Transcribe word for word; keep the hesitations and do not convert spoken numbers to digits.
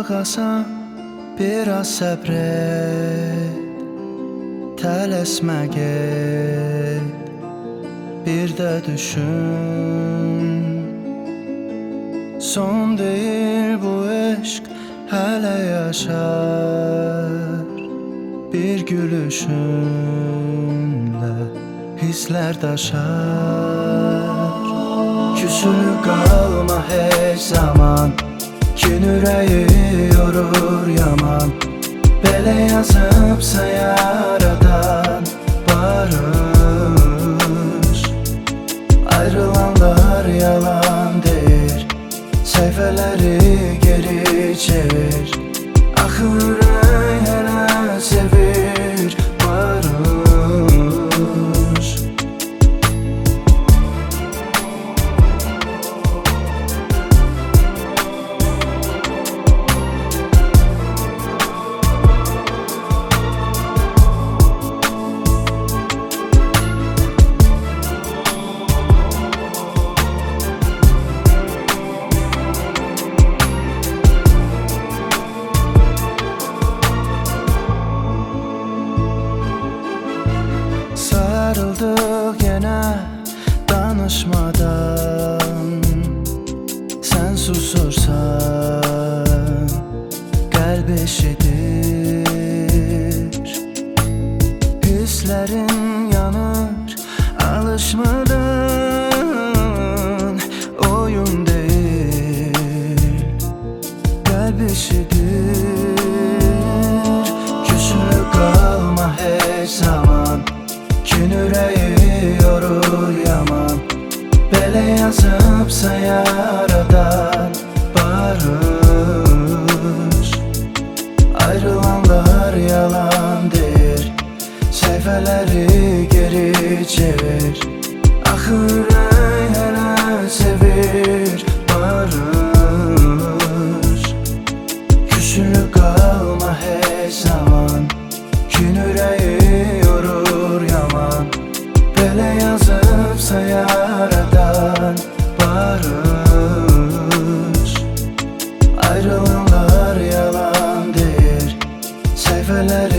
ağasan, biraz səbret, tələsmə get, bir də düşün. Son deyil bu eşq, hələ yaşar, bir gülüşünlə hisslər daşar. Küsülü qalma heç zaman, kin ürəyi yorur yaman. Belə yazıbsa yaradan barış. Ayrılanlar yalan deyir, səhifələri geri çevir. Axı ürək hələ sevir barış. Sarıldık yenə danışmadan, sən susursan, qəlb eşidir. Hisslərin yanır, alışmadan, oyun deyil, qəlb eşidir. Küsülü qalma heç zaman, kin ürəyi yorur yaman. Belə yazıbsa yaradan barış. Ayrılanlar yalan deyir, səhifələri geri çevir. Axı ürək hələ sevir barış. Küsülü qalma heç zaman, kin ürəyi yorur yaman. Belə yazıbsa yaradan barış. Ayrılanlar yalan deyir, səhifələri